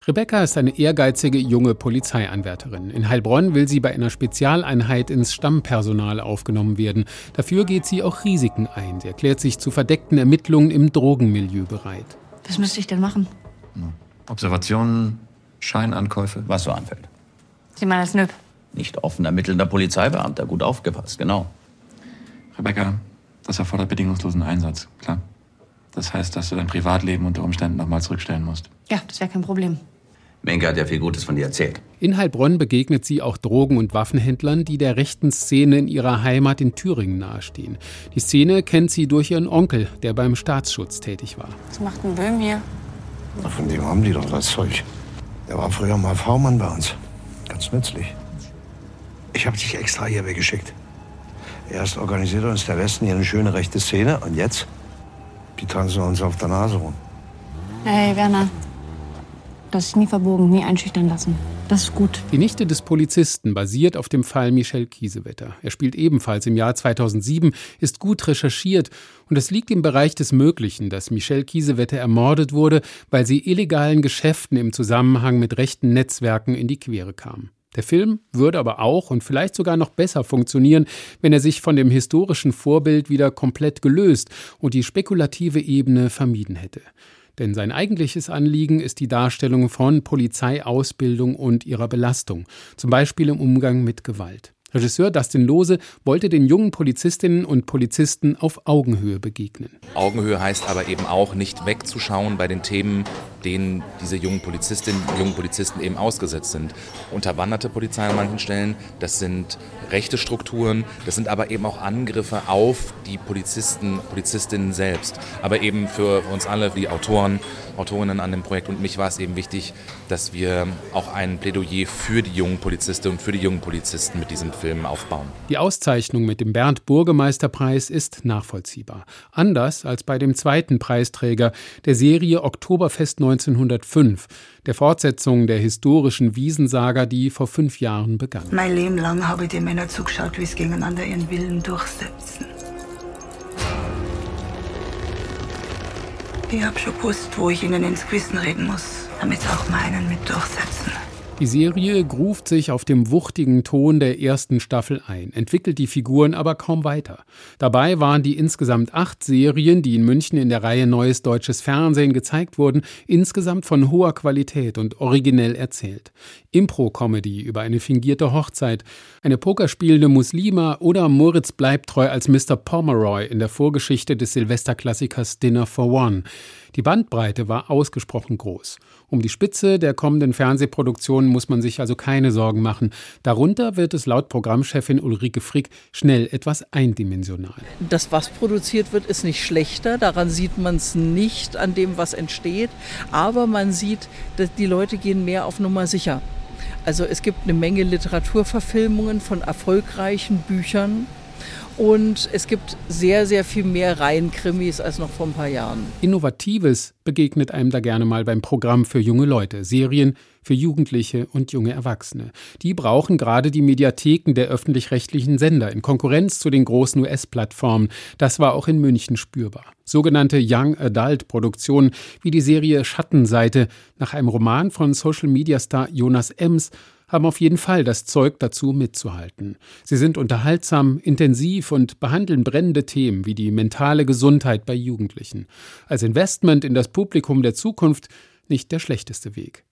Rebecca ist eine ehrgeizige junge Polizeianwärterin. In Heilbronn will sie bei einer Spezialeinheit ins Stammpersonal aufgenommen werden. Dafür geht sie auch Risiken ein. Sie erklärt sich zu verdeckten Ermittlungen im Drogenmilieu bereit. Was müsste ich denn machen? Observationen, Scheinankäufe, was so anfällt. Sie meinen als NÜP? Nicht offen ermittelnder Polizeibeamter, gut aufgepasst, genau. Rebecca, das erfordert bedingungslosen Einsatz, klar. Das heißt, dass du dein Privatleben unter Umständen nochmal zurückstellen musst. Ja, das wäre kein Problem. Menke hat ja viel Gutes von dir erzählt. In Heilbronn begegnet sie auch Drogen- und Waffenhändlern, die der rechten Szene in ihrer Heimat in Thüringen nahestehen. Die Szene kennt sie durch ihren Onkel, der beim Staatsschutz tätig war. Was macht ein Böhm hier? Na, von dem haben die doch das Zeug. Der war früher mal V-Mann bei uns. Ganz nützlich. Ich habe dich extra hier weggeschickt. Erst organisiert uns der Westen hier eine schöne rechte Szene und jetzt? Die tanzen uns auf der Nase rum. Hey, Werner. Du hast dich nie verbogen, nie einschüchtern lassen. Das ist gut. Die Nichte des Polizisten basiert auf dem Fall Michel Kiesewetter. Er spielt ebenfalls im Jahr 2007, ist gut recherchiert und es liegt im Bereich des Möglichen, dass Michel Kiesewetter ermordet wurde, weil sie illegalen Geschäften im Zusammenhang mit rechten Netzwerken in die Quere kam. Der Film würde aber auch und vielleicht sogar noch besser funktionieren, wenn er sich von dem historischen Vorbild wieder komplett gelöst und die spekulative Ebene vermieden hätte. Denn sein eigentliches Anliegen ist die Darstellung von Polizeiausbildung und ihrer Belastung, zum Beispiel im Umgang mit Gewalt. Regisseur Dustin Lohse wollte den jungen Polizistinnen und Polizisten auf Augenhöhe begegnen. Augenhöhe heißt aber eben auch, nicht wegzuschauen bei den Themen, denen diese jungen Polizistinnen und jungen Polizisten eben ausgesetzt sind. Unterwanderte Polizei an manchen Stellen, das sind rechte Strukturen, das sind aber eben auch Angriffe auf die Polizistinnen selbst. Aber eben für uns alle, die Autorinnen an dem Projekt und mich war es eben wichtig, dass wir auch ein Plädoyer für die jungen Polizistinnen und für die jungen Polizisten mit diesem Film aufbauen. Die Auszeichnung mit dem Bernd-Burgemeister-Preis ist nachvollziehbar. Anders als bei dem zweiten Preisträger der Serie Oktoberfest 1905, der Fortsetzung der historischen Wiesensaga, die vor 5 Jahren begann. Mein Leben lang habe ich den Männern zugeschaut, wie sie gegeneinander ihren Willen durchsetzen. Ich habe schon gewusst, wo ich ihnen ins Gewissen reden muss, damit sie auch meinen mit durchsetzen. Die Serie gruft sich auf dem wuchtigen Ton der ersten Staffel ein, entwickelt die Figuren aber kaum weiter. Dabei waren die insgesamt 8 Serien, die in München in der Reihe Neues Deutsches Fernsehen gezeigt wurden, insgesamt von hoher Qualität und originell erzählt. Impro-Comedy über eine fingierte Hochzeit, eine pokerspielende Muslima oder Moritz bleibt treu als Mr. Pomeroy in der Vorgeschichte des Silvesterklassikers Dinner for One. Die Bandbreite war ausgesprochen groß. Um die Spitze der kommenden Fernsehproduktion muss man sich also keine Sorgen machen. Darunter wird es laut Programmchefin Ulrike Frick schnell etwas eindimensional. Das, was produziert wird, ist nicht schlechter. Daran sieht man es nicht an dem, was entsteht. Aber man sieht, dass die Leute gehen mehr auf Nummer sicher. Also es gibt eine Menge Literaturverfilmungen von erfolgreichen Büchern. Und es gibt sehr, sehr viel mehr Reihenkrimis als noch vor ein paar Jahren. Innovatives begegnet einem da gerne mal beim Programm für junge Leute. Serien für Jugendliche und junge Erwachsene. Die brauchen gerade die Mediatheken der öffentlich-rechtlichen Sender in Konkurrenz zu den großen US-Plattformen. Das war auch in München spürbar. Sogenannte Young Adult-Produktionen wie die Serie Schattenseite nach einem Roman von Social-Media-Star Jonas Ems haben auf jeden Fall das Zeug dazu mitzuhalten. Sie sind unterhaltsam, intensiv und behandeln brennende Themen wie die mentale Gesundheit bei Jugendlichen. Als Investment in das Publikum der Zukunft nicht der schlechteste Weg.